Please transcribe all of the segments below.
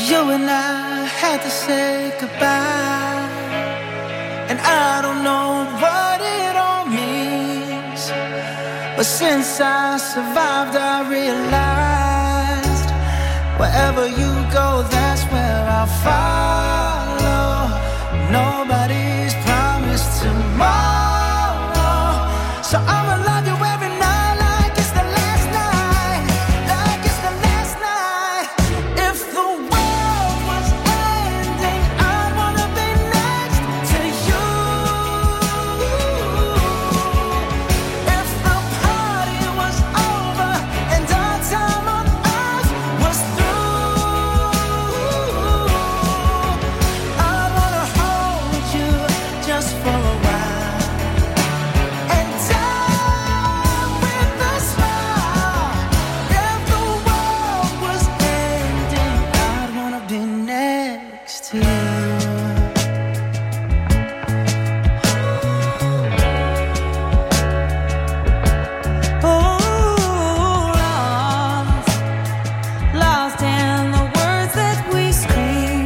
You and I had to say goodbye, and I don't know what it all means, but since I survived I realized wherever you go, that's where I'll follow. Nobody's promised tomorrow, so I'ma love you every night like it's the last night, like it's the last night. If the world was ending, I'd wanna be next to you. If the party was over and our time on earth was through, I'd wanna hold you just for a while and die with a smile. If the world was ending, I'd wanna be next to you. Lost in the words that we scream.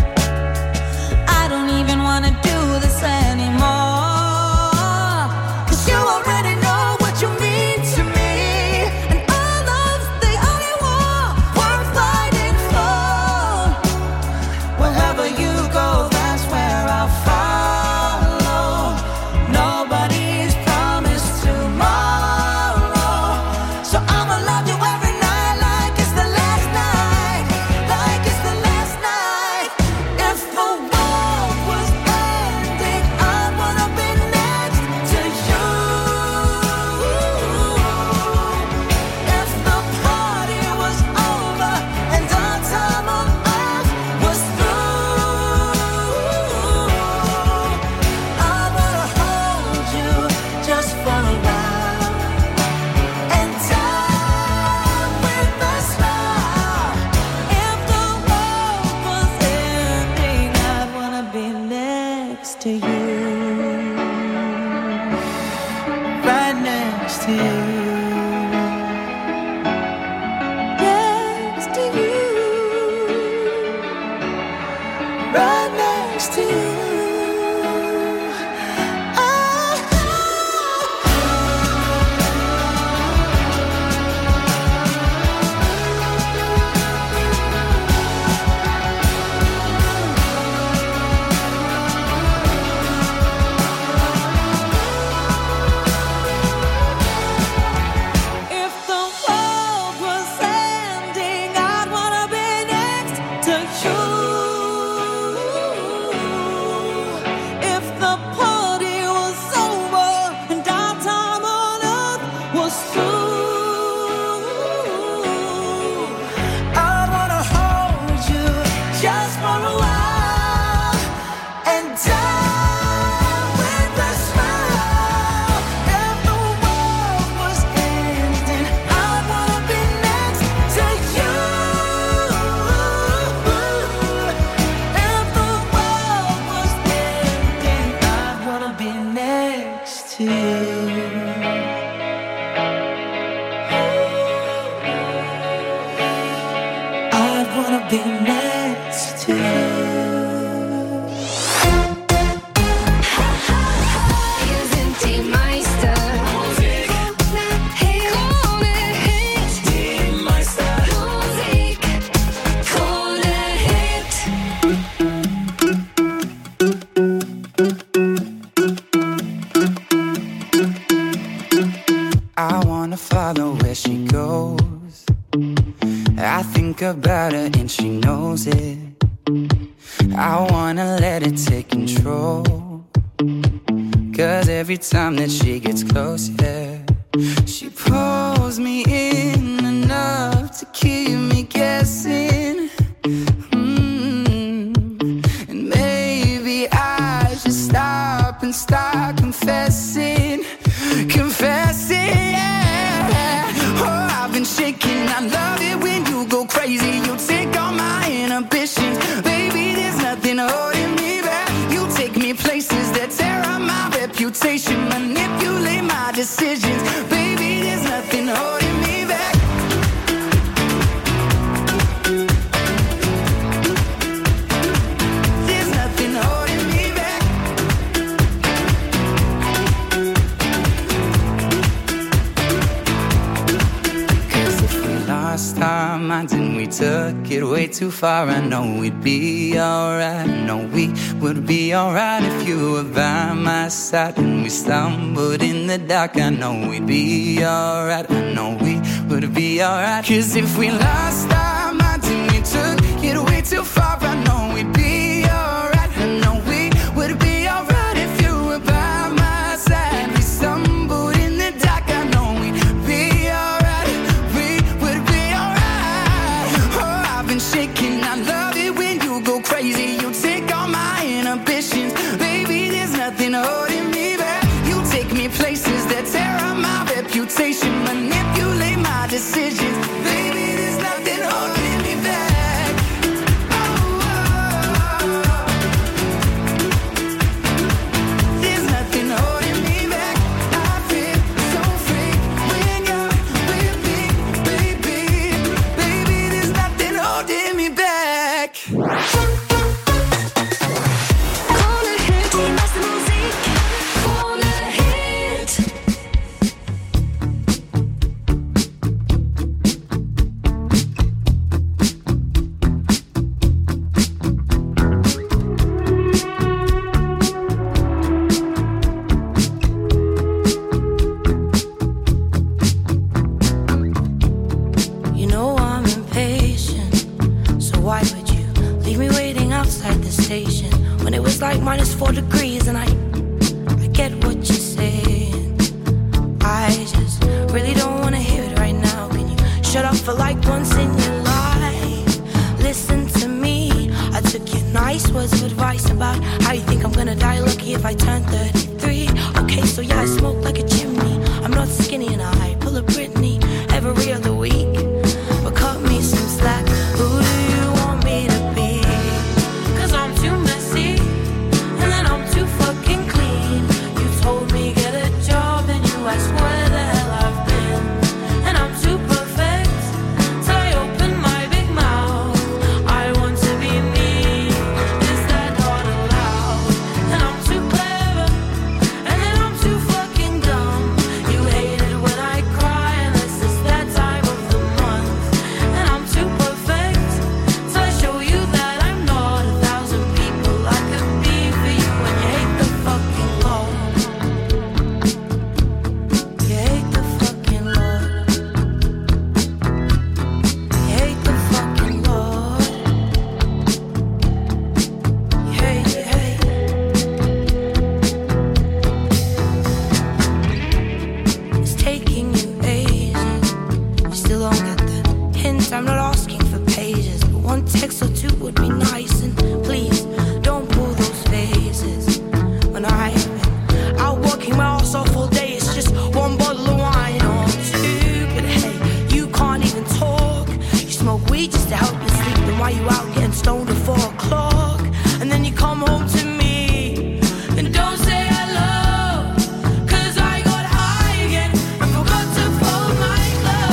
I don't even wanna do this anymore, 'cause you already know what you mean to me, and our love's the only war worth fighting for. Wherever you go, that's where I'll follow. Nobody's promised tomorrow, so I'ma love you every night like it's the last night, like it's the last night. If the world was ending, I'd wanna be next to you. If the party was over and our time on earth was through, I wanna hold you just for a while and die with a smile. If the world was ending, I'd wanna be next to you, right next to you, next to you, right next to you. If the world was ending, I'd wanna be next to you. If the party was over and our time on earth was through, I'd wanna hold you just for a while and die with a smile. If the world was ending, I'd wanna be next to you. If the world was ending, I'd wanna be next to you. I'd wanna be next to you. Wir sind die Meister. Krone Hit. Die Meister. Musik. Krone Hit. I wanna follow where she goes. I think about her and she knows it. I wanna let it take control, 'cause every time that she gets close, yeah, she pulls me in enough to keep me guessing. And maybe I should stop and start confessing, yeah. Oh, I've been shaking. I love it when you go crazy. You take all my inhibitions, baby. There's nothing holding me back. You take me places that tear up my reputation, manipulate my decisions, baby. There's nothing holding me back. minds and we took it way too far. I know we'd be alright. I know we would be alright if you were by my side. And we stumbled in the dark. I know we'd be alright. I know we would be alright. 'Cause if we lost our minds and we took it way too far, I know we'd be alright. I know we would be alright if you were by my side. We stumbled in the dark. I know we'd be alright. We would be alright. Oh, I've been shaking. I love it when you go crazy. You take all my inhibitions. Baby, there's nothing holding me back. You take me places that tear up my reputation. Manipulate my decisions. Baby, there's nothing holding me back. Oh, oh, oh. There's nothing holding me back. I feel so free when you're with me, baby. Baby, there's nothing holding me back. Corner hit, die meiste Musik. Corner hit. You know I'm impatient, so why would you leave me waiting outside the station when it was like -4 degrees? And I get what you're saying. I just really don't want to hear it right now. Can you shut up for like once in your life? Listen to me. I took your nice words of advice about how you think I'm gonna die lucky if I turn 33. Okay, so yeah, I smoke like a chimney. I'm not skinny and I pull a Britney every other week. But cut me some slack. Who do you want me to be? 'Cause I'm too messy and then I'm too fucking clean. You told me get a job and you asked where the hell I've been. And I'm too perfect till I open my big mouth. I want to be me. Is that not allowed? And I'm too clever and then I'm too fucking dumb. You hate it when I cry unless it's that time of the month. And I'm too perfect till I show you that I'm not 1,000 people I could be for you. And you hate the fucking Lord. You hate the fucking Lord. You hate the fucking Lord. You hate, you hate. It's taking you ages. You still don't get the hint. I'm not asking for pages, but one text or two would be nice. And please don't pull those faces when I've been out working my ass off all day. It's just one bottle of wine or two. But hey, you can't even talk. You smoke weed just to help you sleep. Then why you out getting stoned at 4 o'clock? And then you come home to me and don't say hello. 'Cause I got high again and forgot to fold my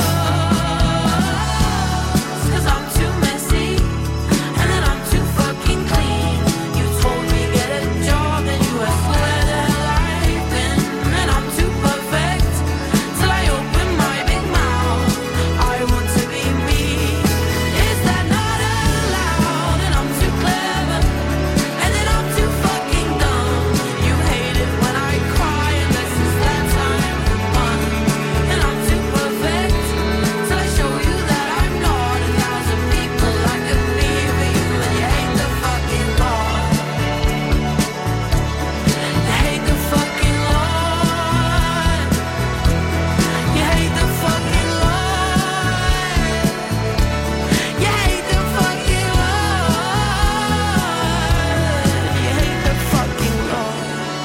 clothes. 'Cause I'm too messy and then I'm too fucking clean. You told me get a job and you asked where the hell I've been. And I'm too perfect till I open my big mouth. I want to be me. Is that not allowed? And I'm too clever and then I'm too fucking dumb. You hate it when I cry unless it's that time of the month. And I'm too perfect till I show you that I'm not 1,000 people I could be for you. And you hate the fucking Lord. You hate the fucking Lord. You hate the fucking Lord. You hate the fucking Lord. You hate the fucking Lord.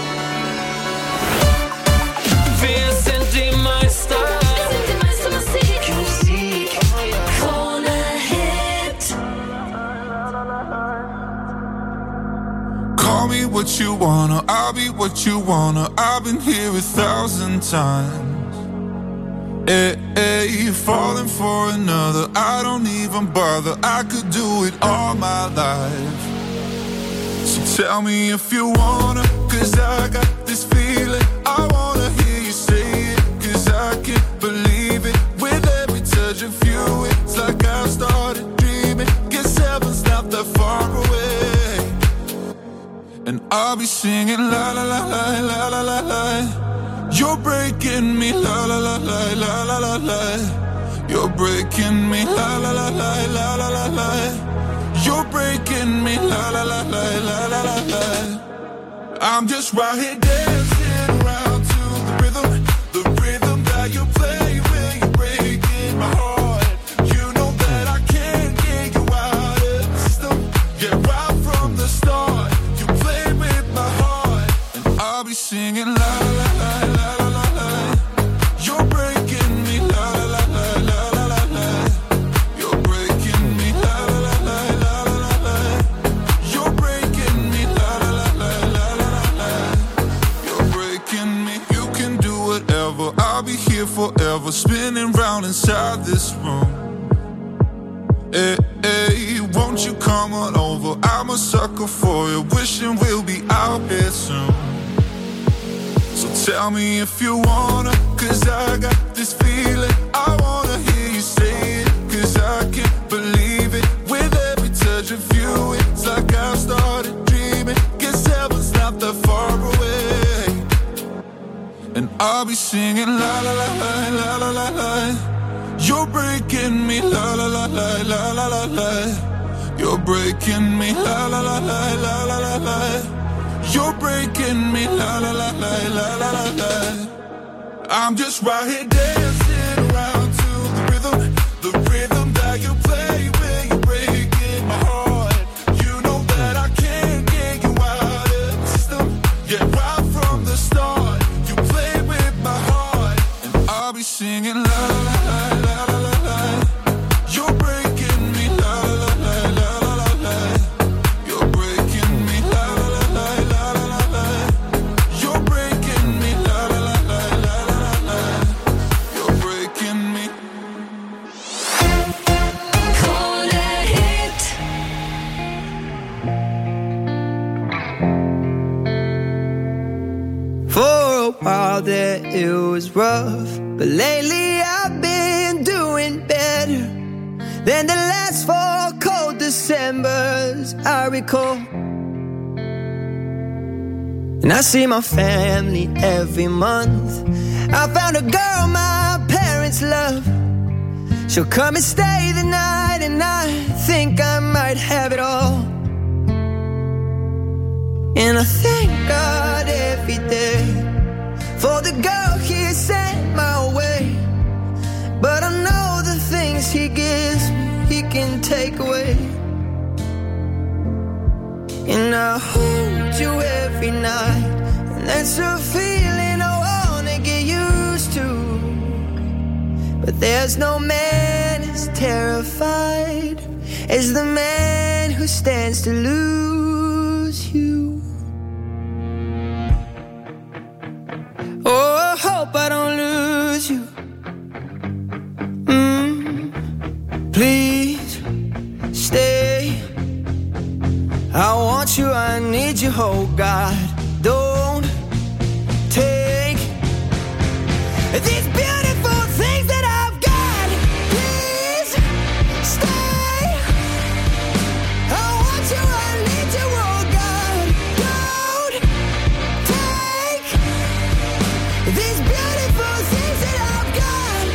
Wir sind die Meister. Sind die meiste Musik. Corner hit. Call me what you wanna, I'll be what you wanna. I've been here 1,000 times. Hey, falling for another, I don't even bother. I could do it all my life. So tell me if you wanna, 'cause I got this feeling. I wanna hear you say it, 'cause I can't believe it. With every touch of you, it's like I start la. You're breaking me, la la la la la la la la. You're breaking me, la la la la la la la la. You're breaking me, la la la la la la la la. I'm just right here dancing around to the rhythm that you play when you're breaking my heart. You know that I can't get you out of the system. Yeah, right from the start, you play with my heart, and I'll be singing la la la la la la la. You're breaking me, la la la la la la la. You're breaking me, la la la la la la la. You're breaking me, la la la la la la la. You're breaking me. You can do whatever. I'll be here forever, spinning round inside this room. Hey, hey, won't you come on over? I'm a sucker for you, wishing we'll be out here soon. So tell me if you wanna, cause I got this feeling. I wanna hear you say it, cause I can't believe it. With every touch of you, it's like I've started dreaming. Guess heaven's not that far away. And I'll be singing la la la la la la la la. You're breaking me, la la la la la la la la. You're breaking me, la la la la la la la la. You're breaking me, la la la la la la la la. I'm just right here dancing around to the rhythm that you play when you're breaking my heart. You know that I can't get you out of the system. Yeah, right from the start, you play with my heart, and I'll be singing la la la la la la la. You're breaking me, la la la la la la la. You're breaking me, la la la la la la la. You're breaking me, la la la la la la la. You're breaking me. Corner hit. For a while there it was rough, but lately I've been doing better than the last 4 cold Decembers I recall. And I see my family every month. I found a girl my parents love. She'll come and stay the night, and I think I might have it all. And I thank God every day for the girl He sent my way. But I know the things He gives me, He can take away. And I hold you every night, and that's a feeling I wanna get used to. But there's no man as terrified as the man who stands to lose you. Oh, I hope I don't lose you. Please stay. I want you, I need you, oh God. Don't take these beautiful things that I've got. Please stay. I want you, I need you, oh God. Don't take these beautiful things that I've got.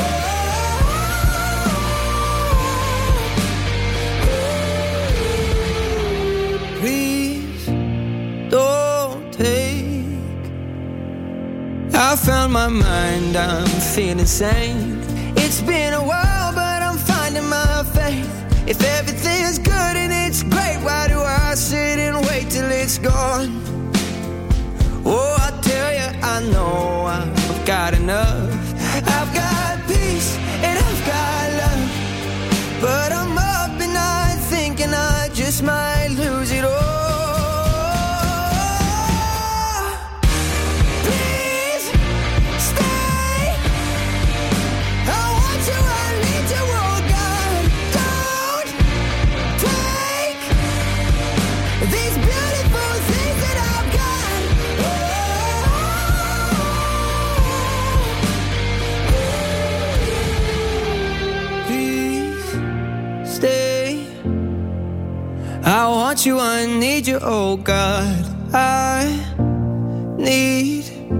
Please don't take. I found my mind, I'm feeling sane. It's been a while, but I'm finding my faith. If everything's good and it's great, why do I sit and wait till it's gone? Oh, I tell you, I know I've got enough. I've got peace and I've got love, but I'm up at night thinking I just might lose it all. Please stay. I want you, I need you, oh God. Don't take these beautiful things that I've got. Please stay. I want you, I need you, oh God. I need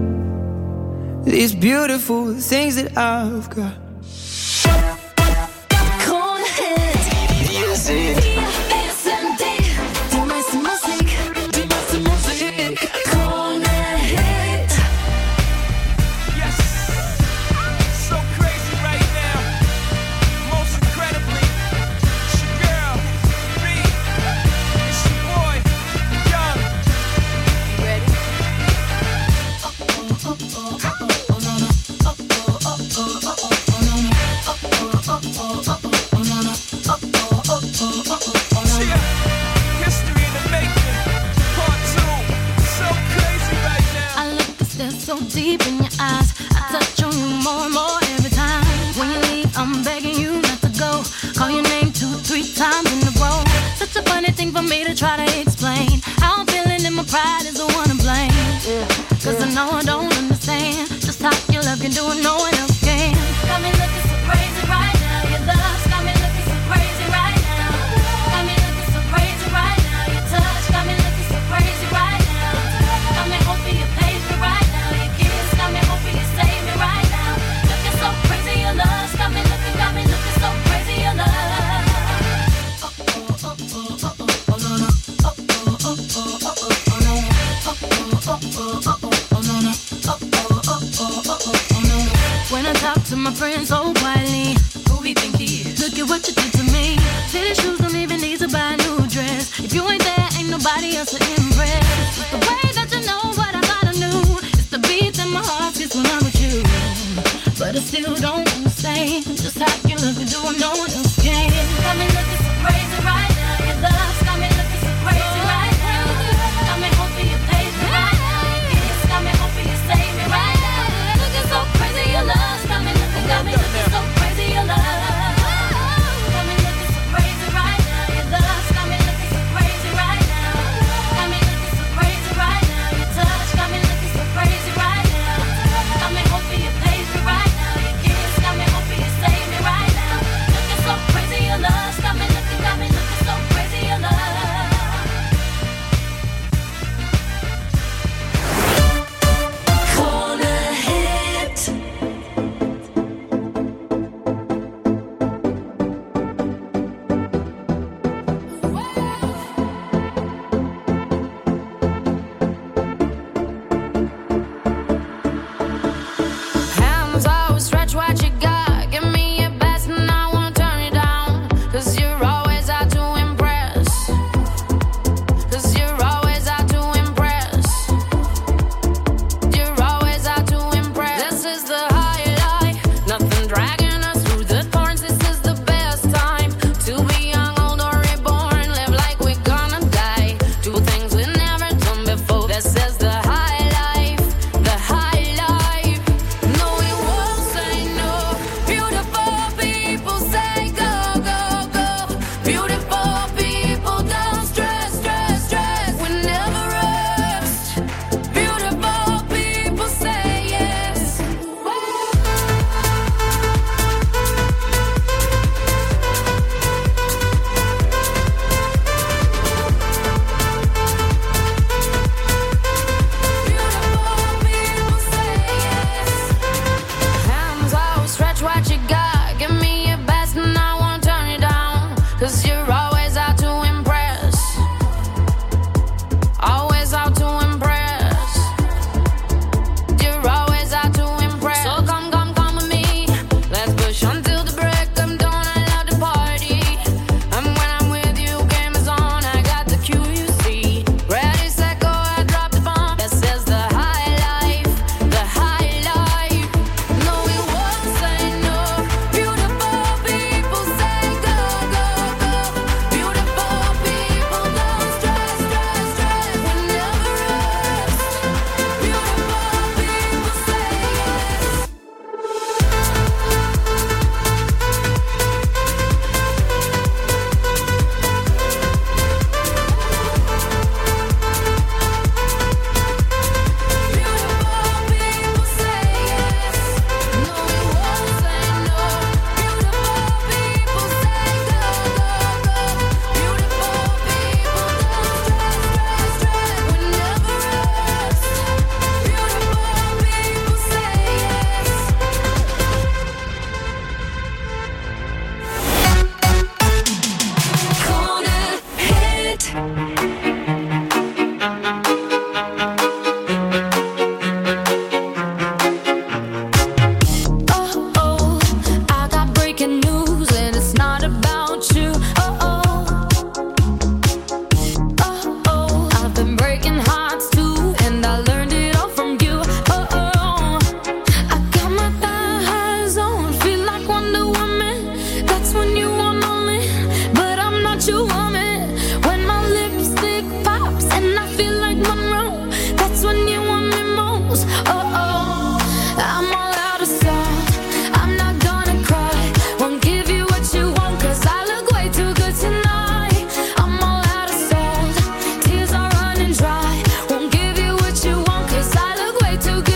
these beautiful things that I've got. Deep in your eyes, I touch on you more and more every time. When you leave, I'm begging you not to go. Call your name 2-3 times in a row. Such a funny thing for me to try to explain. How I'm feeling and my pride is the one to blame. Cause I know I don't understand just how your love can do it, no one else can. Got me looking so crazy right now. Your love's got me looking so crazy right now. Got me looking so crazy right now. Your touch got me looking so crazy right now. Got me hoping you page me right now. Your kiss got me hoping you save me right now. Looking so crazy, your love's got me looking so crazy, your love. When I talk to my friends so quietly, who we think he is? Look at what you did to me. City shoes don't even need to buy a new dress. If you ain't there, ain't nobody else to impress. It's the way that you know what I thought I knew. It's the beat that my heart gets when I'm with you. But I still don't understand just how you look and do what no one else can. Got me looking so crazy right now. Your love's got me looking so crazy right now. Got me hoping you page me right now. Your kiss got me hoping you save me right now. Looking so crazy, your love's got me looking so crazy, your love. Got me looking so crazy right now. Your love's got me looking so crazy right now. Got me looking so crazy right now. Your touch got me looking so crazy right now. Got me hoping you page me right now. Your kiss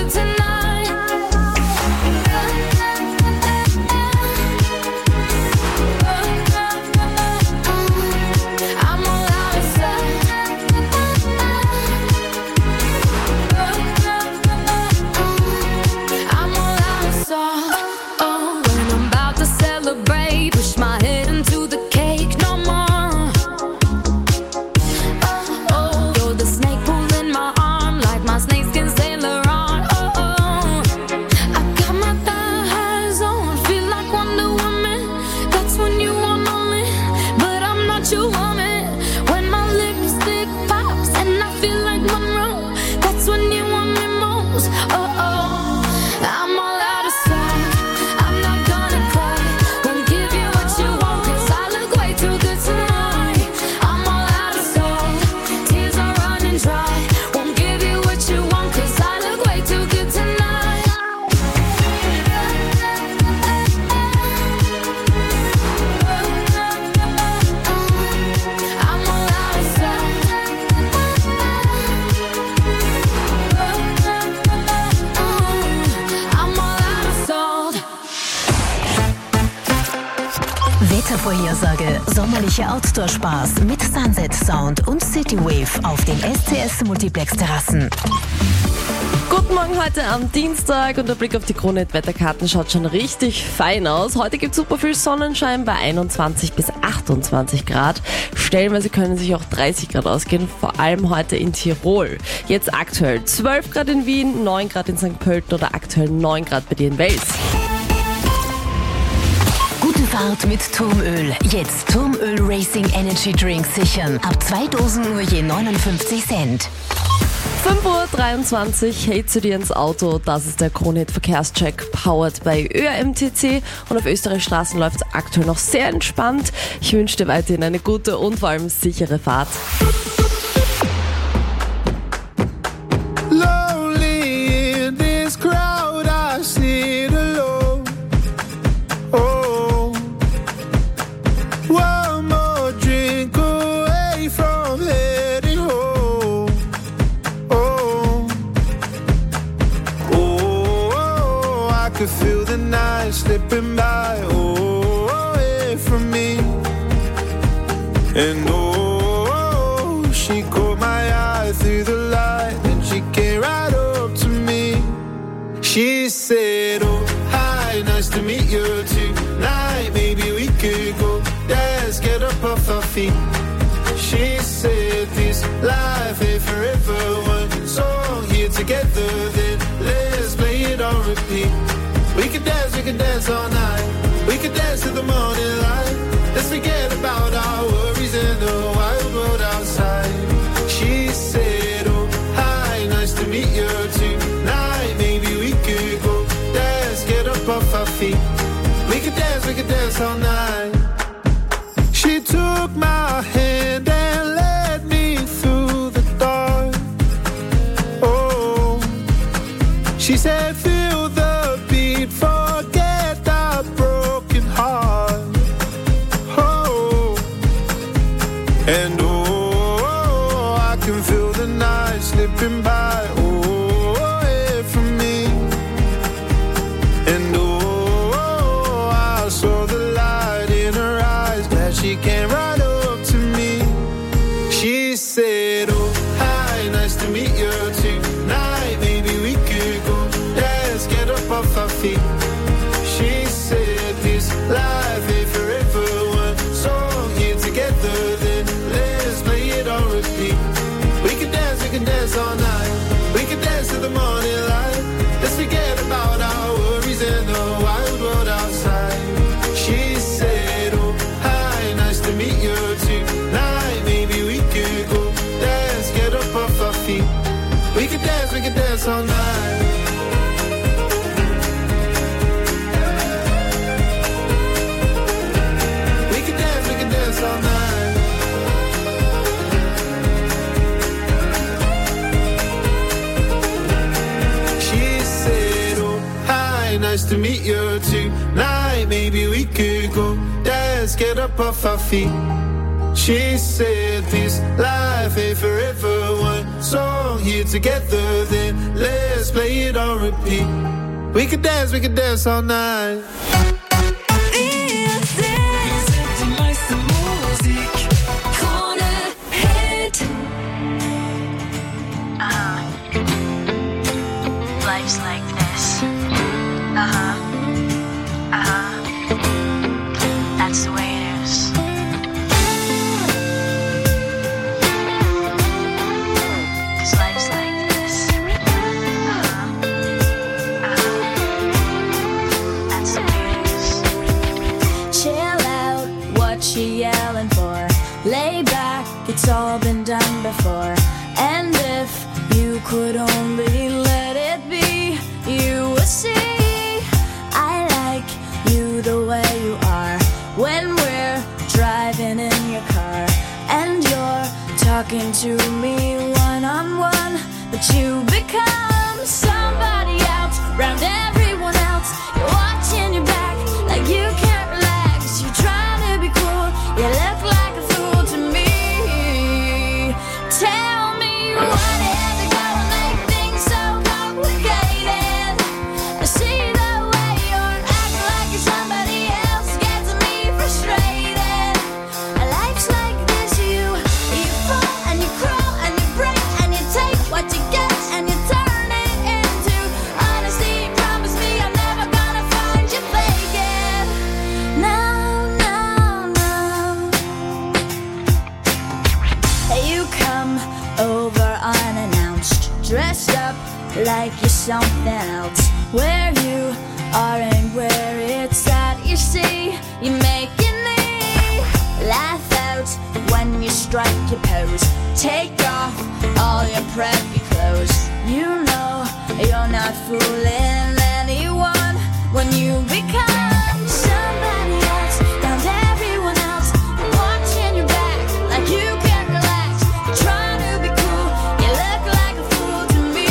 good tonight. I'm all out of sight. I'm all out of sight. When I'm about to celebrate, push my head into the cake no more. You're the snake pulling my arm like my snakeskin Sailor on. I got my thighs on, feel like Wonder Woman. That's when you want me, but I'm not your woman. When my lipstick pops and I feel like Monroe, that's when you want me most. I'm all out of sight. I'm not gonna cry. Won't give you what you want, 'cause I look way too good tonight. I'm all out of sight. Tears are running dry. Won't give you what you want, 'cause I look way too good tonight. I'm all out of sight. I'm all out of salt. Wettervorhersage. Sommerlicher Outdoor-Spaß mit Sunset Sound und City Wave auf den SCS Multiplex Terrassen. Guten Morgen heute am Dienstag und der Blick auf die Kronit-Wetterkarten schaut schon richtig fein aus. Heute gibt es super viel Sonnenschein bei 21 bis 28 Grad. Stellenweise können sich auch 30 Grad ausgehen, vor allem heute in Tirol. Jetzt aktuell 12 Grad in Wien, 9 Grad in St. Pölten oder aktuell 9 Grad bei dir in Wels. Gute Fahrt mit Turmöl. Jetzt Turmöl Racing Energy Drink sichern. Ab 2 Dosen nur je 59 Cent. 5:23 Uhr, hey zu dir ins Auto, das ist der Kronhit Verkehrscheck, powered by ÖRMTC und auf Österreichs Straßen läuft es aktuell noch sehr entspannt. Ich wünsche dir weiterhin eine gute und vor allem sichere Fahrt. Lonely in this crowd, I sit alone. Oh, one more drink away from heading home. Oh, oh, I could feel the night slipping by. Oh, away from me. And oh, she caught my eye through the light, and she came right up to me. She said, oh, hi, nice to meet you tonight. Maybe we could go dance, get up off our feet. She said, this life ain't forever. One song here together, then let's play it on repeat. We could dance all night. We could dance till the morning light. Let's forget about our worries in the wild world outside. She said, oh, hi, nice to meet you tonight. Maybe we could go dance, get up off our feet. We could dance all night. She took my hand and led me through the dark. Oh, she said, feel the beat, forget the broken heart. Oh, and oh, I can feel the night slipping by. Oh, away from me. And oh, I saw the light in her eyes, glad she came right up to me. She said, oh, hi, nice to meet you tonight. Maybe we could go dance, get up off our feet. She said, this life ain't forever. One song here together, then let's play it on repeat. We can dance all night. We can dance till the morning light. Let's forget about our worries in the wild world outside. She said, oh, hi, nice to meet you tonight. Maybe we could go dance, get up off our feet. We can dance all night. We can dance all night. She said, oh, hi, nice to meet you tonight. Maybe we could go dance, get up off our feet. She said, this life ain't forever. One song here together, then let's play it on repeat. We could dance all night. Life's like this. That's the way it is. Cause life's like this. That's the way it is. Chill out, what you yelling for? Lay back, it's all been done before. And if you could only let it be, you would see I like you the way you are. When we're driving in your car and you're talking to me one-on-one, but you become somebody else round everyone else. You're watching your back like you can't relax. You're trying to be cool, you look like a fool to me. Tell me what is it gonna make things so complicated? I see the way you're acting like you're somebody else, gets me frustrated. Life's like this, you fall and you crawl and you break and you take what you get and you turn it into honesty. Promise me I'm never gonna find you faking. No, no, no. You come over unannounced, dressed up like you're something else. Where you are and where it's at, you see, you're making me laugh out when you strike your pose. Take off all your preppy clothes. You know you're not fooling anyone when you become somebody else round everyone else. You're watching your back like you can't relax. You're trying to be cool, you look like a fool to me.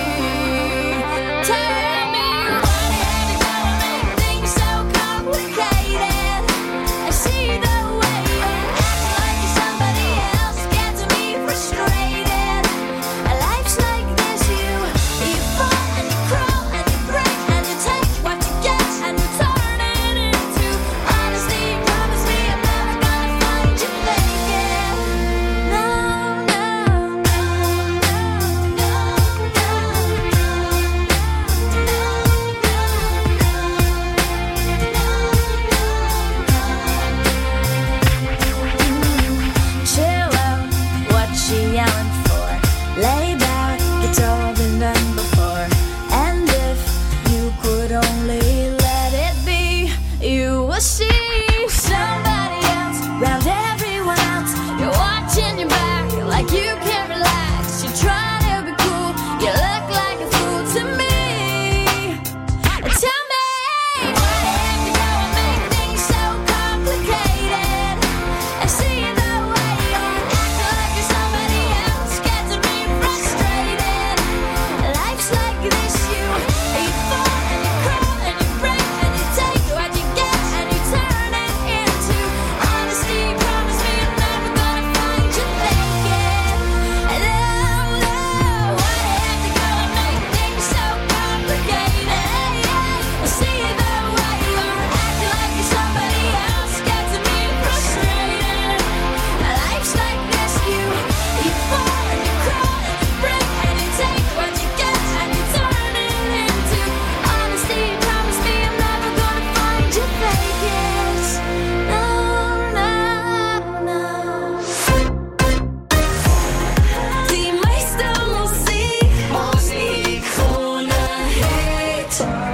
Tell me what is it gonna make things so complicated? I see the way you're acting like you're somebody else, gets me frustrated. Life's like this, you fall and you crawl and you break and you take what you get and you turn it into honesty. Promise me I'm never gonna find you faking. No, no, no, no, chill out, what you yelling for? Lay back, it's all been done before. And if you could only let it be, you will see somebody else round everyone else. You're watching your back like you can't relax. You're trying to be cool, you look like a fool to me. Tell me what if you gonna make things so complicated? I see the way you're acting like you're somebody else, gets me frustrated. Life's like this, you fall and you crawl and you break and you take what you get and you turn it into honesty. Promise me I'm never gonna find you faking. No, no, what if you gonna make things so complicated? I see the way you're acting like you're somebody else, gets me frustrated. Life's like this, you fall and you crawl and you break and you take what you get and you turn it into honesty. Promise me I'm never gonna find you faking. No, no, no. Die meiste Musik ohne Hit.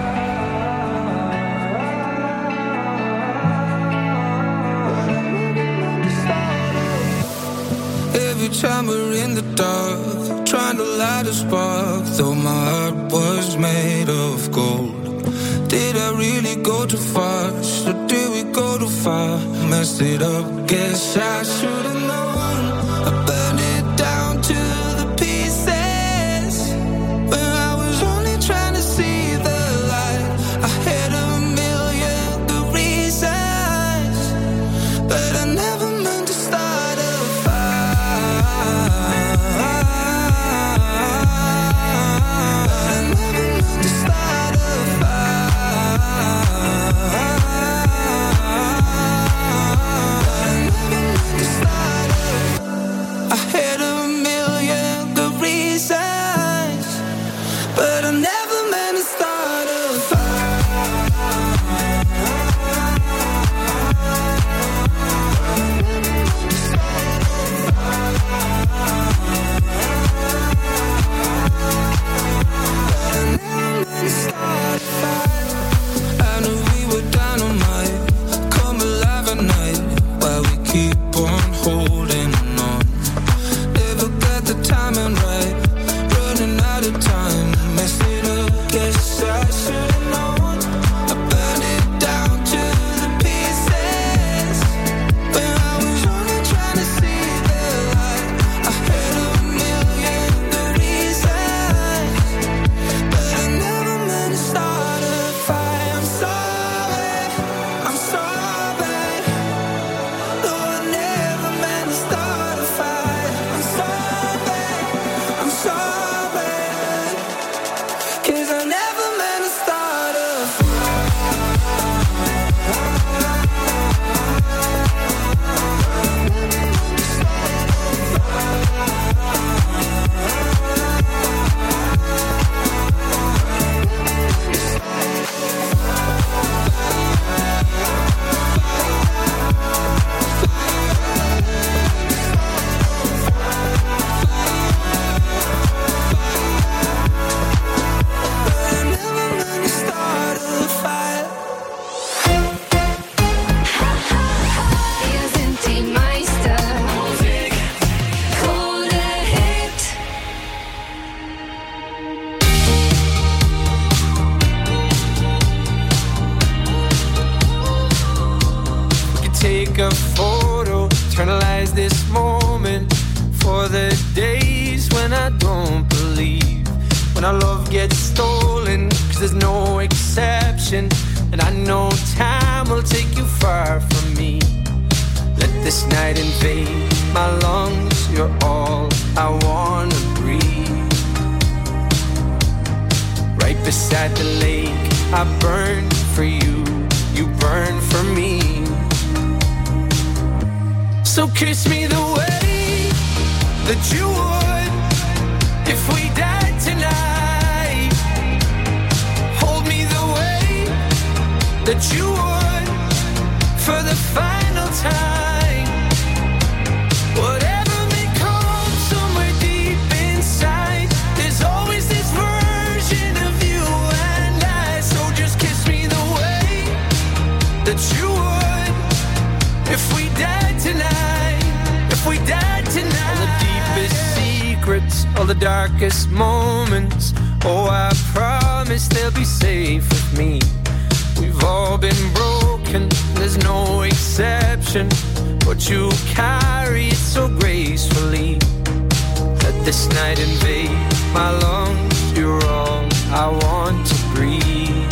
Every time we're in the dark, trying to light a spark, though my heart was made of gold. Did I really go too fast, or did we go too far? Messed it up, guess I should've known. I burned it down to the pieces when I was only trying to see the light. I had a million good reasons, but I never meant to start a fire. get stolen, 'cause there's no exception. And I know time will take you far from me. Let this night invade my lungs. You're all I wanna breathe. Right beside the lake, I burn for you. You burn for me. So kiss me the way that you would if we died tonight. Hold me the way that you would for the final time. Whatever may come somewhere deep inside, there's always this version of you and I. So just kiss me the way that you would if we died tonight. If we died tonight. All the deepest secrets, all the darkest moments, oh, I promise they'll be safe with me. We've all been broken, there's no exception, but you carry it so gracefully. Let this night invade my lungs. You're all I want to breathe.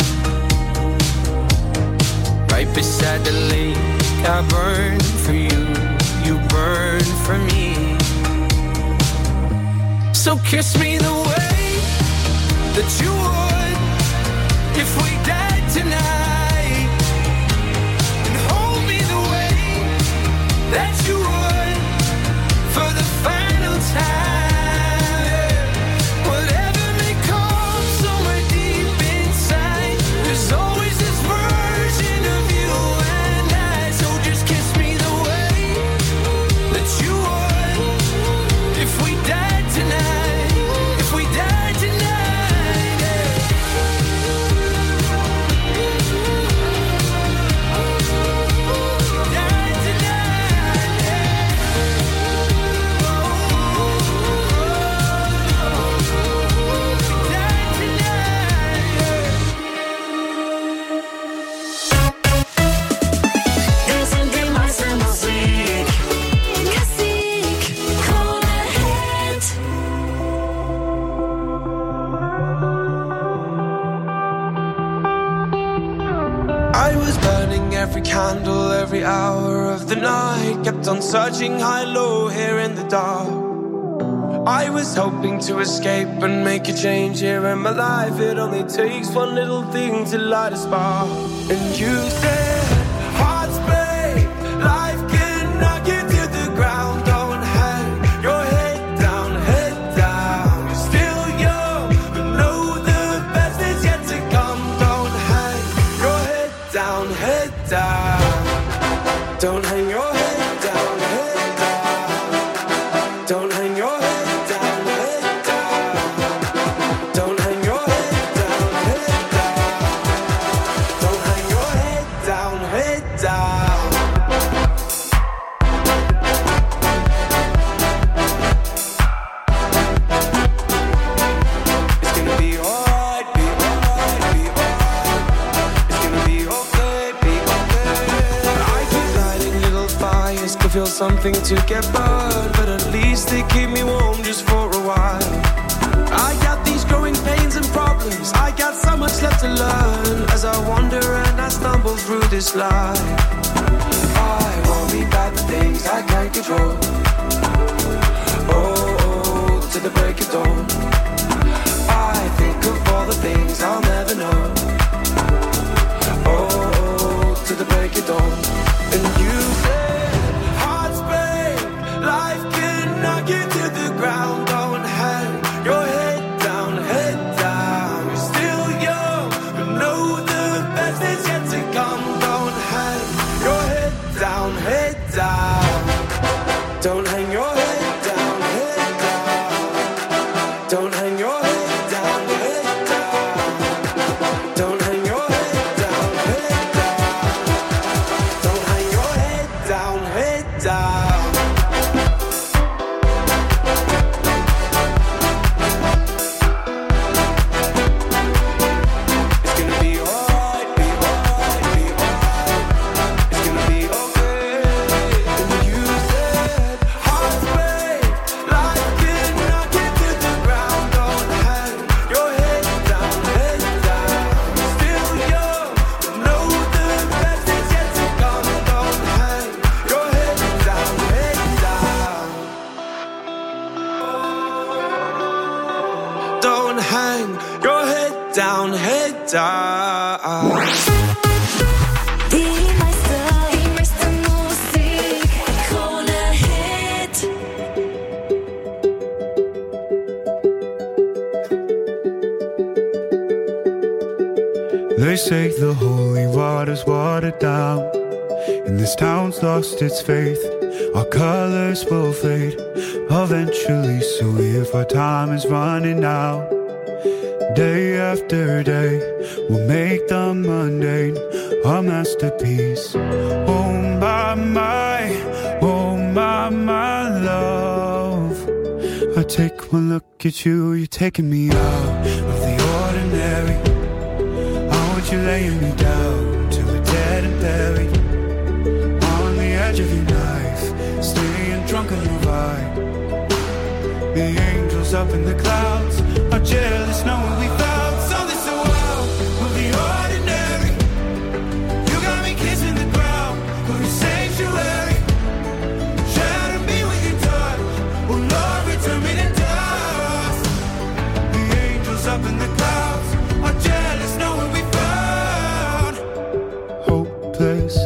Right beside the lake, I burn for you. You burn for me. So kiss me the way that you would if we died tonight. And hold me the way that you would for the final time. Whatever may come somewhere deep inside, there's always this version of you and I. So just kiss me the way that you would if we died tonight. If we died tonight, yeah. Died tonight, yeah. Died tonight, yeah. Encendem mais a música. Classic, Krone Hit. I was burning every candle, every hour of the night. Kept on searching high, low, here in the dark. I was hoping to escape and make a change here in my life. It only takes one little thing to light a spark. And you said, hearts break, life can knock you to the ground. Don't hang your head down, head down. You're still young, but know the best is yet to come. Don't hang your head down, head down. Don't hang your head down, head down. Don't hang your head down, head down. Don't hang your head down, head down. Don't hang your head down, head down. It's gonna be alright, be alright, be alright. It's gonna be okay, be okay. I keep lighting little fires to feel something to get burned, but at least they keep me warm just for a while. I got these growing pains and problems. I got so much left to learn as I wander and I stumble through this life. I worry about the things I can't control. Oh, to the break of dawn. I think of all the things I'll never know. Oh, to the break of dawn. And you said, hearts break, life can knock you to the ground. Don't hang your head down, head down. You're still young, but know the best is yet to come. Don't hang your head down, head down. Don't hang your head down, head down. Don't hang your head down, head down. da. Die meiste Musik, Krone Hit. They say the holy water's watered down, and this town's lost its faith. Our colors will fade eventually, so if our time is running out, day after day, we'll make the mundane a masterpiece. Oh my love, I take one look at you, you're taking me out of the ordinary. You're laying me down till we're dead and buried on the edge of your knife, staying drunk on your vibe. The angels up in the clouds are jealous knowing we found something so wild of the ordinary. You got me kissing the ground of your sanctuary. Shatter me with your touch, oh Lord, return me to dust. The angels up in the clouds are jealous knowing we hopeless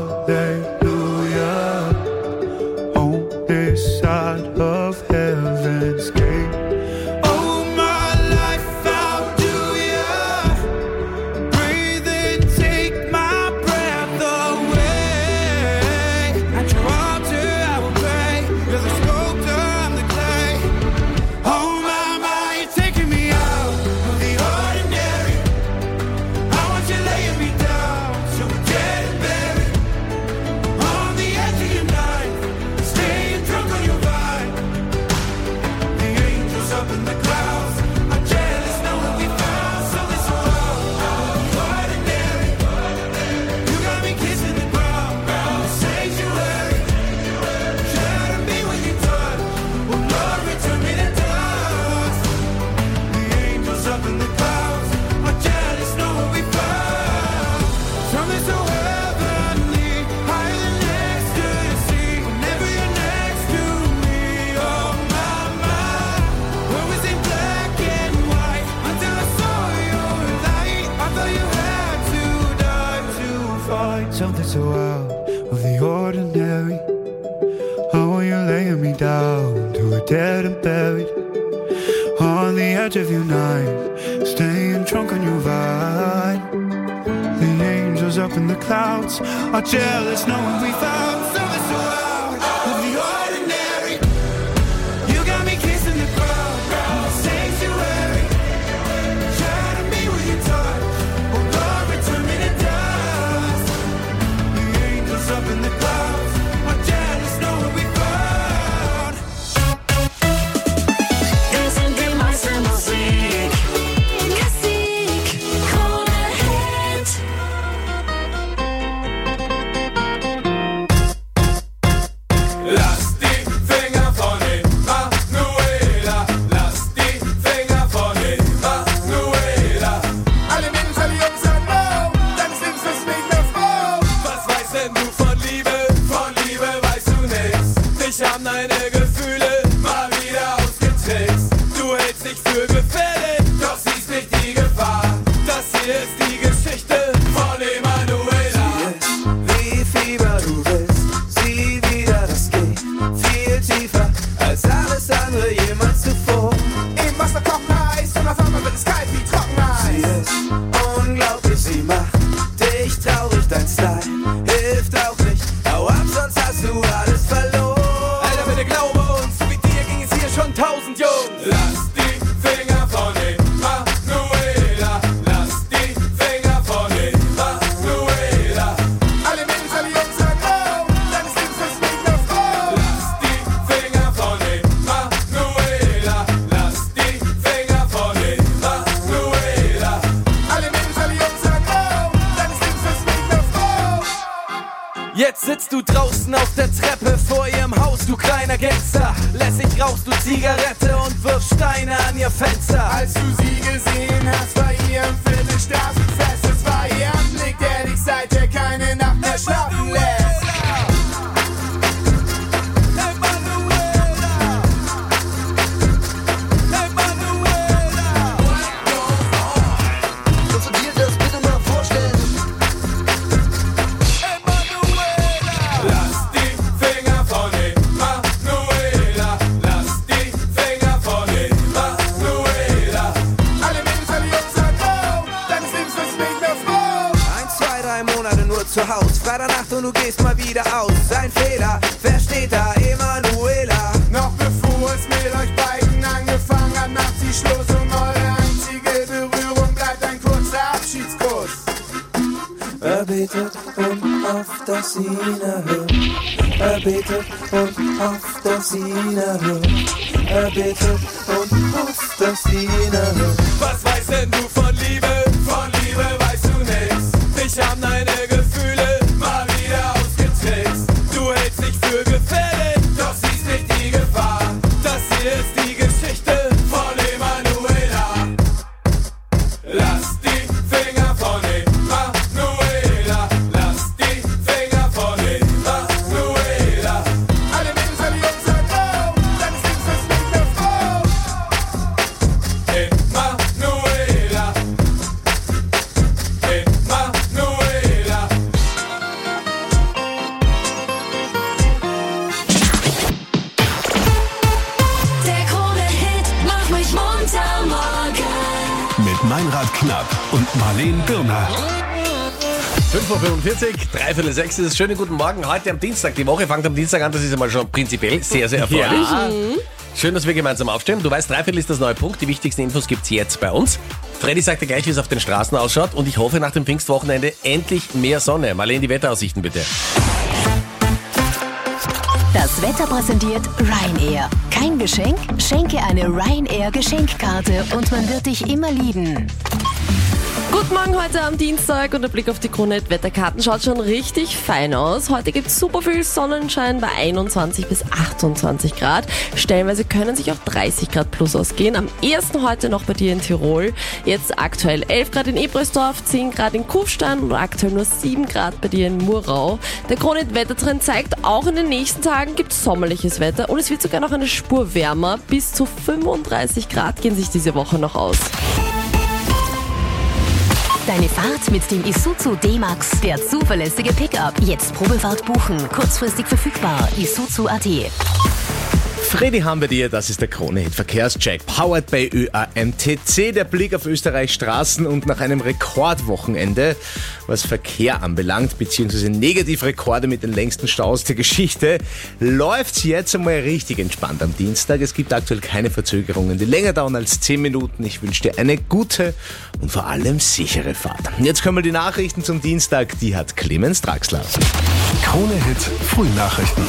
hallelujah on this side of heaven's gate. Oh, my life, how do ya breathe and take my breath away? At your altar I will pray. You're the sculptor, I'm the clay. Oh my, you're taking me out of the ordinary. I want you laying me down so we're dead and buried on the edge of your knife, staying drunk on your vibe. The angels up in the clouds are jealous knowing we found something so ordinary. You got me kissing the ground, sanctuary. Shatter me with your touch, oh Lord, return me to dust. The angels up in the clouds are jealous knowing we found something so heavenly, higher than ecstasy. Whenever you're next to me, oh my, when we see black and white, until I saw your light, I thought you had to die to find something so out of the ordinary. Oh, you're laying me down to a dead and buried on the edge of your knife, staying drunk on your vibe. The angels up in the clouds are jealous knowing we found something so out of the ordinary. You got me kissing the ground, sanctuary. Shatter me with your touch, oh Lord, return me to dust. The angels up in the clouds are jealous knowing we found. Wir sind die meiste Musik, Klassik, Krone Hit. Lass die Finger von Emanuela, lass die Finger von Emanuela. Alle Mädels, alle Jungs sagen no, deines Lebens wirst du nicht mehr froh. Was weißt denn du von Liebe? Von Liebe weißt du nichts. Dich haben deine Gefühle mal wieder ausgetrickst. Du hältst dich für gefährlich, doch siehst nicht die Gefahr. Das hier ist die Geschichte von Emanuela. Wie Fieber du bist, sieh wieder, das geht viel tiefer als alles andere jemals zuvor. Im Wasser kochen heiß und auf einmal wird es kalt wie Trockeneis. Sie ist unglaublich, sie macht dich traurig, dein Style hilft auch nicht. Hau ab, sonst hast du alles verloren. Alter, bitte glaube uns, wie dir ging es hier schon 1000 Jungs. Lass die Finger von Emanuela, lass die Finger von Emanuela. Alle Mädels, alle Jungs sagen no, deines Lebens wirst du nicht mehr froh. Lass die Finger von Emanuela, lass die Finger von Emanuela. Alle Mädels, alle Jungs sagen no, deines Lebens wirst du nicht mehr froh. Jetzt sitzt du draußen auf der Treppe vor ihrem Haus, du kleiner Gangster. Lässig rauchst du Zigarette und wirfst Steine an ihr Fenster. Als du sie gesehen hast bei ihrem Viertelstraßenfest, es war ihr Anblick, der dich seither keine Nacht mehr schlafen lässt. Emanuela. Und zu dir, der 3 Monate nur zu Haus. Freitagnacht und du gehst mal wieder aus. Ein Fehler, wer steht da? Emanuela. Noch bevor es mit euch beiden angefangen hat, macht sie Schluss und eure einzige Berührung bleibt ein kurzer Abschiedskuss. Er betet und hofft, dass sie ihn erhört. Er betet und hofft, dass sie ihn erhört. Er betet und hofft, dass sie ihn erhört. Was weißt denn du von Liebe? Von Liebe weißt du nix. Dich haben deine Gefühle mal wieder ausgetrickst. Du hältst dich für gefährlich, doch siehst nicht die Gefahr. Das hier ist die Geschichte von Emanuela. Lass die Finger von Emanuela. Lass die Finger von Emanuela. Alle Mädels an die Jungs sagen go, deines Dings ist nicht mehr Frau. Emanuela. Emanuela. Der Krone-Hit macht mich munter morgen. Mit Meinrad Knapp und Marleen Birner. 5:45, 5:03 ist es. Schönen guten Morgen. Heute am Dienstag. Die Woche fängt am Dienstag an. Das ist einmal schon prinzipiell sehr, sehr erfreulich. Ja. Schön, dass wir gemeinsam aufstehen. Du weißt, 3 ist das neue Punkt. Die wichtigsten Infos gibt's jetzt bei uns. Freddy sagt dir gleich, wie es auf den Straßen ausschaut. Und ich hoffe nach dem Pfingstwochenende endlich mehr Sonne. Marleen, die Wetteraussichten bitte. Das Wetter präsentiert Ryanair. Kein Geschenk? Schenke eine Ryanair Geschenkkarte und man wird dich immer lieben. Guten Morgen heute am Dienstag und der Blick auf die Krone-Wetterkarten schaut schon richtig fein aus. Heute gibt es super viel Sonnenschein bei 21 bis 28 Grad. Stellenweise können sich auch 30 Grad plus ausgehen. Am ehesten heute noch bei dir in Tirol. Jetzt aktuell 11 Grad in Ebersdorf, 10 Grad in Kufstein und aktuell nur 7 Grad bei dir in Murau. Der Krone-Wettertrend zeigt, auch in den nächsten Tagen gibt es sommerliches Wetter und es wird sogar noch eine Spur wärmer. Bis zu 35 Grad gehen sich diese Woche noch aus. Deine Fahrt mit dem Isuzu D-Max, der zuverlässige Pickup. Jetzt Probefahrt buchen, kurzfristig verfügbar. Isuzu.at. Freddy haben wir dir, das ist der Krone-Hit Verkehrscheck, powered by ÖAMTC, der Blick auf Österreichs Straßen und nach einem Rekordwochenende, was Verkehr anbelangt, beziehungsweise Negativrekorde mit den längsten Staus der Geschichte, läuft's jetzt einmal richtig entspannt am Dienstag. Es gibt aktuell keine Verzögerungen, die länger dauern als 10 Minuten. Ich wünsche dir eine gute und vor allem sichere Fahrt. Jetzt kommen die Nachrichten zum Dienstag, die hat Clemens Draxler. Krone-Hit Frühnachrichten.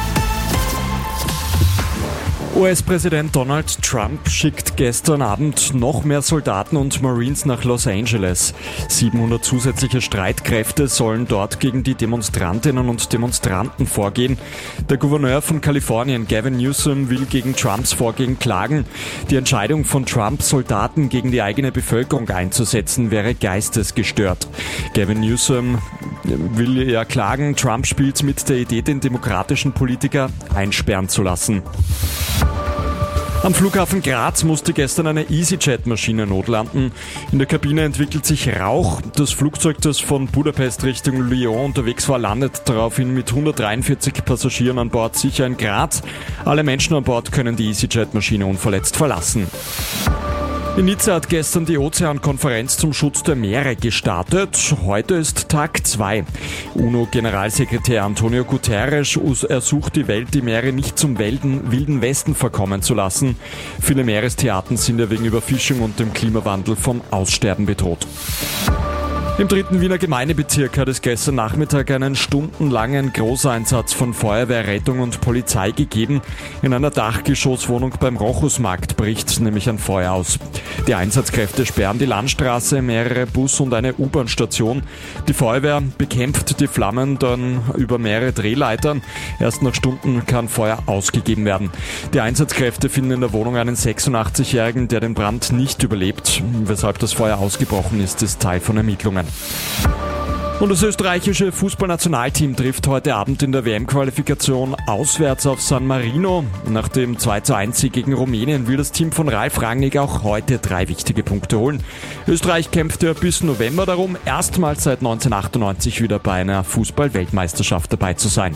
US-Präsident Donald Trump schickt gestern Abend noch mehr Soldaten und Marines nach Los Angeles. 700 zusätzliche Streitkräfte sollen dort gegen die Demonstrantinnen und Demonstranten vorgehen. Der Gouverneur von Kalifornien, Gavin Newsom, will gegen Trumps Vorgehen klagen. Die Entscheidung von Trump, Soldaten gegen die eigene Bevölkerung einzusetzen, wäre geistesgestört. Gavin Newsom will ja klagen, Trump spielt mit der Idee, den demokratischen Politiker einsperren zu lassen. Am Flughafen Graz musste gestern eine EasyJet-Maschine notlanden. In der Kabine entwickelt sich Rauch. Das Flugzeug, das von Budapest Richtung Lyon unterwegs war, landet daraufhin mit 143 Passagieren an Bord sicher in Graz. Alle Menschen an Bord können die EasyJet-Maschine unverletzt verlassen. In Nizza hat gestern die Ozeankonferenz zum Schutz der Meere gestartet. Heute ist Tag 2. UNO-Generalsekretär Antonio Guterres ersucht die Welt, die Meere nicht zum Wilden Westen verkommen zu lassen. Viele Meerestierarten sind ja wegen Überfischung und dem Klimawandel vom Aussterben bedroht. Im 3. Wiener Gemeindebezirk hat es gestern Nachmittag einen stundenlangen Großeinsatz von Feuerwehr, Rettung und Polizei gegeben. In einer Dachgeschosswohnung beim Rochusmarkt bricht nämlich ein Feuer aus. Die Einsatzkräfte sperren die Landstraße, mehrere Bus- und eine U-Bahn-Station. Die Feuerwehr bekämpft die Flammen dann über mehrere Drehleitern. Erst nach Stunden kann Feuer ausgegeben werden. Die Einsatzkräfte finden in der Wohnung einen 86-Jährigen, der den Brand nicht überlebt. Weshalb das Feuer ausgebrochen ist, ist Teil von Ermittlungen. Und das österreichische Fußballnationalteam trifft heute Abend in der WM-Qualifikation auswärts auf San Marino. Nach dem 2:1 gegen Rumänien will das Team von Ralf Rangnick auch heute 3 wichtige Punkte holen. Österreich kämpft ja bis November darum, erstmals seit 1998 wieder bei einer Fußball-Weltmeisterschaft dabei zu sein.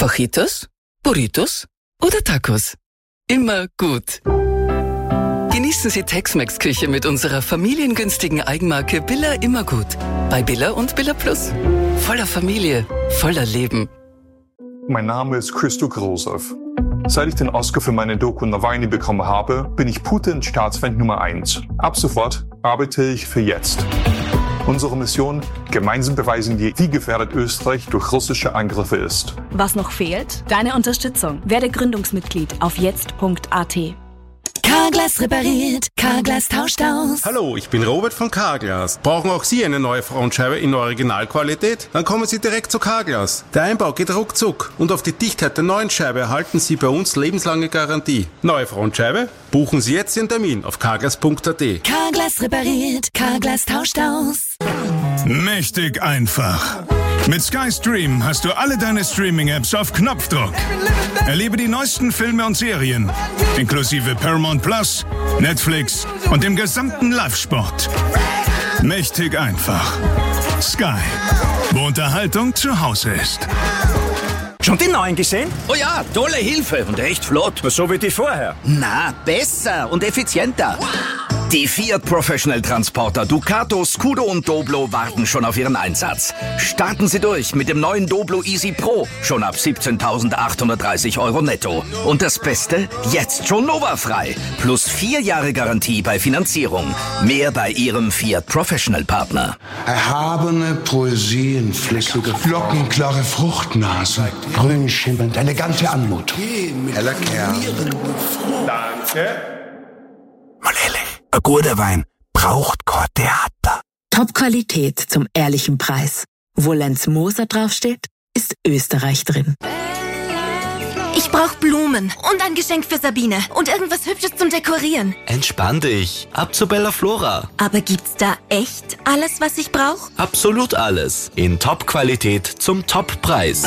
Fajitas, Burritos oder Tacos? Immer gut. Genießen Genießen Sie Tex-Mex-Küche mit unserer familiengünstigen Eigenmarke Billa Immergut. Bei Billa und Billa Plus. Voller Familie, voller Leben. Mein Name ist Christo Grosow. Seit ich den Oscar für meine Doku Nawalny bekommen habe, bin ich Putins Staatsfeind Nummer 1. Ab sofort arbeite ich für Jetzt. Unsere Mission: gemeinsam beweisen wir, wie gefährdet Österreich durch russische Angriffe ist. Was noch fehlt? Deine Unterstützung. Werde Gründungsmitglied auf jetzt.at. Carglass repariert, Carglass tauscht aus. Hallo, ich bin Robert von Carglass. Brauchen auch Sie eine neue Frontscheibe in Originalqualität? Dann kommen Sie direkt zu Carglass. Der Einbau geht ruckzuck und auf die Dichtheit der neuen Scheibe erhalten Sie bei uns lebenslange Garantie. Neue Frontscheibe? Buchen Sie jetzt den Termin auf carglass.at. Carglass repariert, Carglass tauscht aus. Mächtig einfach. Mit Sky Stream hast du alle deine Streaming-Apps auf Knopfdruck. Erlebe die neuesten Filme und Serien, inklusive Paramount Plus, Netflix und dem gesamten Live-Sport. Mächtig einfach. Sky, wo Unterhaltung zu Hause ist. Schon den neuen gesehen? Oh ja, tolle Hilfe und echt flott. So wie die vorher. Na, besser und effizienter. Die Fiat Professional Transporter Ducato, Scudo und Doblo warten schon auf ihren Einsatz. Starten Sie durch mit dem neuen Doblo Easy Pro, schon ab 17.830 € netto. Und das Beste, jetzt schon Nova-frei. Plus 4 Jahre Garantie bei Finanzierung. Mehr bei Ihrem Fiat Professional Partner. Erhabene Poesie in Flecken, glockenklare Fruchtnasen, grün schimmernd, elegante Anmut. Heller Kerl. Danke. Mal ehrlich, ein guter Wein braucht kein Theater. Top-Qualität zum ehrlichen Preis. Wo Lenz Moser draufsteht, ist Österreich drin. Ich brauche Blumen und ein Geschenk für Sabine und irgendwas Hübsches zum Dekorieren. Entspann dich. Ab zu Bella Flora. Aber gibt's da echt alles, was ich brauche? Absolut alles. In Top-Qualität zum Top-Preis.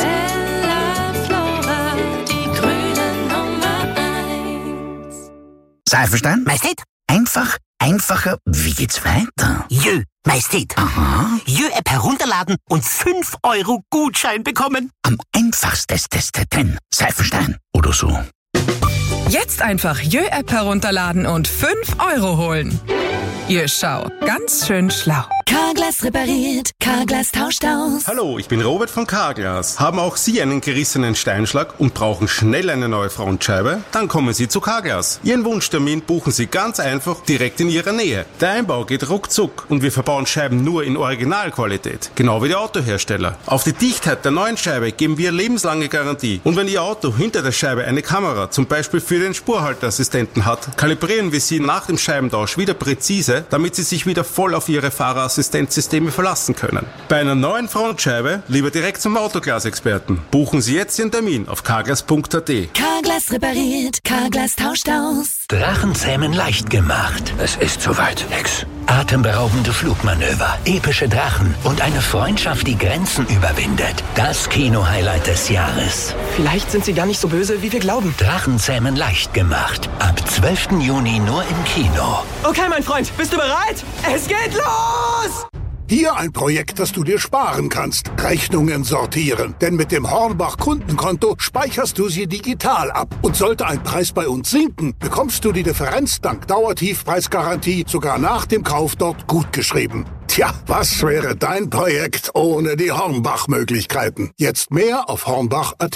Seiferstein? Majestät? Einfacher. Wie geht's weiter? Jö, Majestät. Aha. Jö-App herunterladen und 5 € Gutschein bekommen. Am einfachsten Seifenstein oder so. Jetzt einfach Jö-App herunterladen und 5 € holen. Jö, schau, ganz schön schlau. Carglass repariert, Carglass tauscht aus. Hallo, ich bin Robert von Carglass. Haben auch Sie einen gerissenen Steinschlag und brauchen schnell eine neue Frontscheibe? Dann kommen Sie zu Carglass. Ihren Wunschtermin buchen Sie ganz einfach direkt in Ihrer Nähe. Der Einbau geht ruckzuck und wir verbauen Scheiben nur in Originalqualität. Genau wie der Autohersteller. Auf die Dichtheit der neuen Scheibe geben wir lebenslange Garantie. Und wenn Ihr Auto hinter der Scheibe eine Kamera, zum Beispiel für den Spurhalteassistenten hat, kalibrieren wir sie nach dem Scheibentausch wieder präzise, damit Sie sich wieder voll auf Ihre Fahrerassistenzsysteme verlassen können. Bei einer neuen Frontscheibe lieber direkt zum Autoglas-Experten. Buchen Sie jetzt den Termin auf carglass.at. Carglass repariert, Carglass tauscht aus. Drachenzähmen leicht gemacht. Es ist soweit, Hex. Atemberaubende Flugmanöver, epische Drachen und eine Freundschaft, die Grenzen überwindet. Das Kino-Highlight des Jahres. Vielleicht sind sie gar nicht so böse, wie wir glauben. Drachenzähmen leicht gemacht. Ab 12. Juni nur im Kino. Okay, mein Freund, bist du bereit? Es geht los! Hier ein Projekt, das du dir sparen kannst. Rechnungen sortieren. Denn mit dem Hornbach Kundenkonto speicherst du sie digital ab. Und sollte ein Preis bei uns sinken, bekommst du die Differenz dank Dauertiefpreisgarantie sogar nach dem Kauf dort gutgeschrieben. Tja, was wäre dein Projekt ohne die Hornbach-Möglichkeiten? Jetzt mehr auf hornbach.at.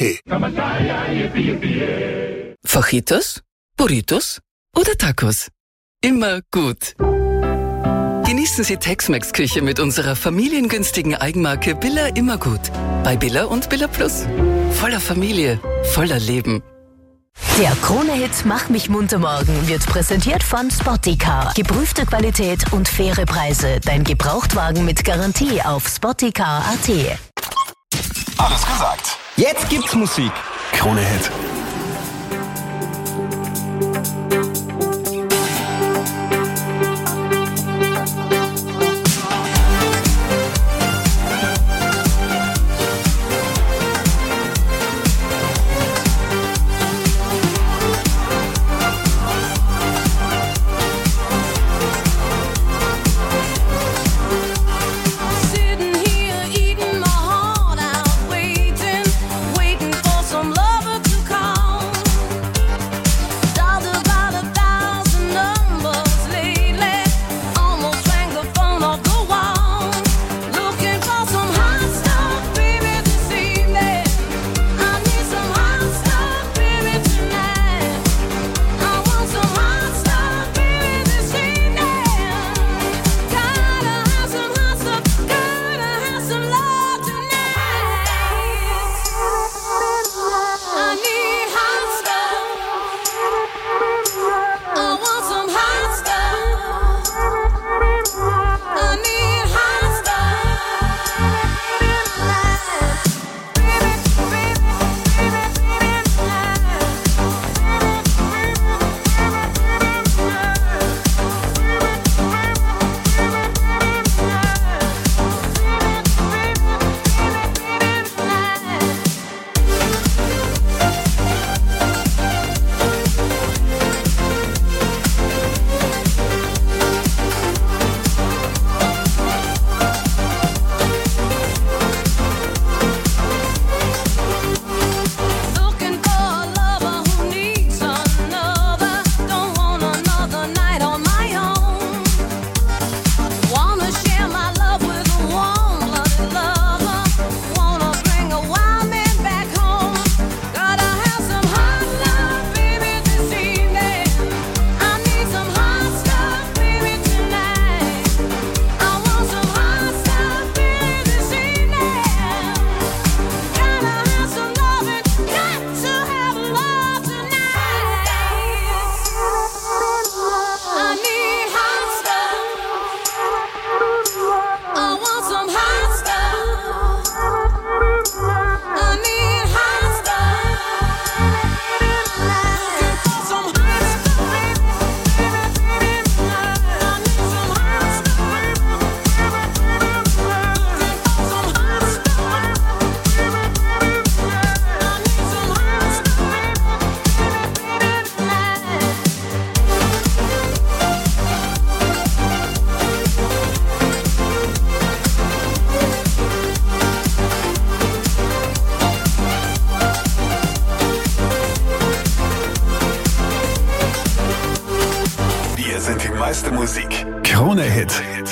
Fajitas, Burritos oder Tacos? Immer gut. Genießen Sie Tex-Mex-Küche mit unserer familiengünstigen Eigenmarke Billa Immergut. Bei Billa und Billa Plus. Voller Familie, voller Leben. Der Krone-Hit Mach mich munter morgen wird präsentiert von Spottycar. Geprüfte Qualität und faire Preise. Dein Gebrauchtwagen mit Garantie auf spottycar.at. Alles gesagt. Jetzt gibt's Musik. Krone-Hit. Waiting for some lover to come. Musik. Krone Hit.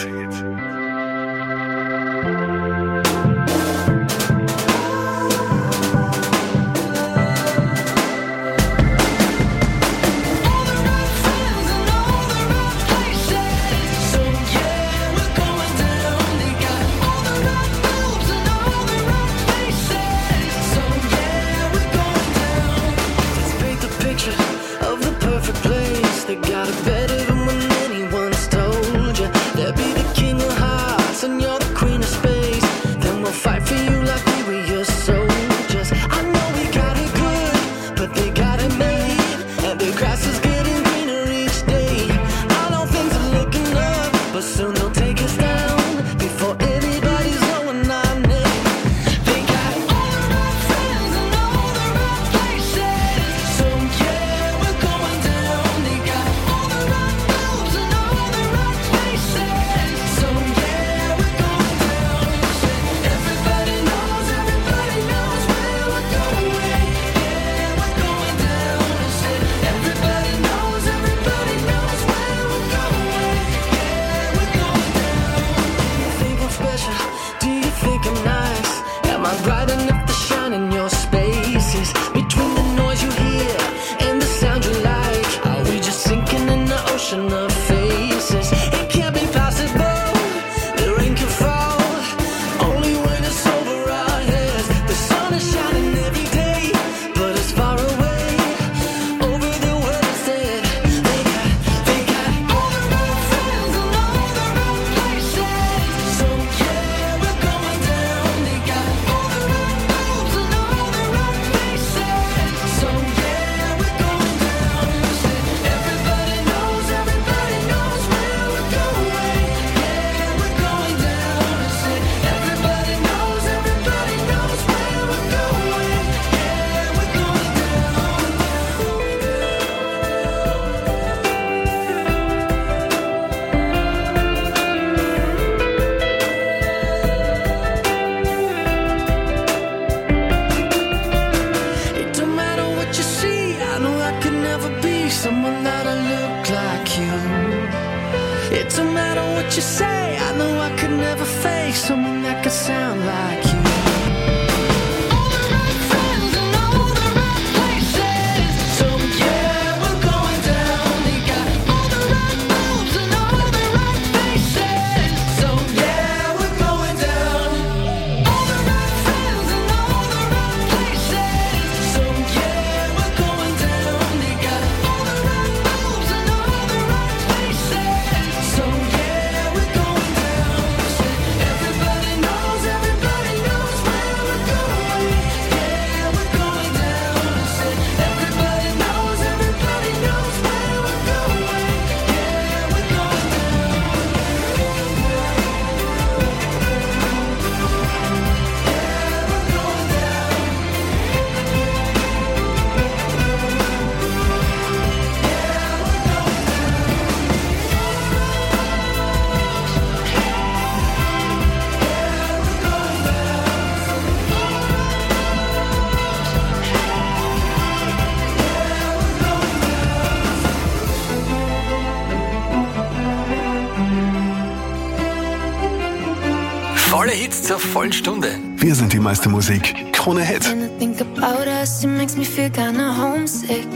Volle Hits zur vollen Stunde. Wir sind die meiste Musik. Krone Hit. When I think about us, it makes me feel kinda homesick.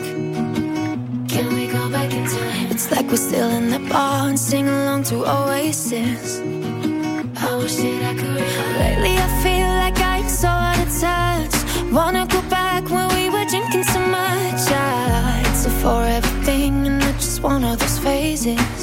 Can we go back in time? It's like we're still in the bar and sing along to Oasis. I wish that I could. Lately I feel like I'm so out of touch. Wanna go back when we were drinking so much. It's a forever thing and not just one of those phases.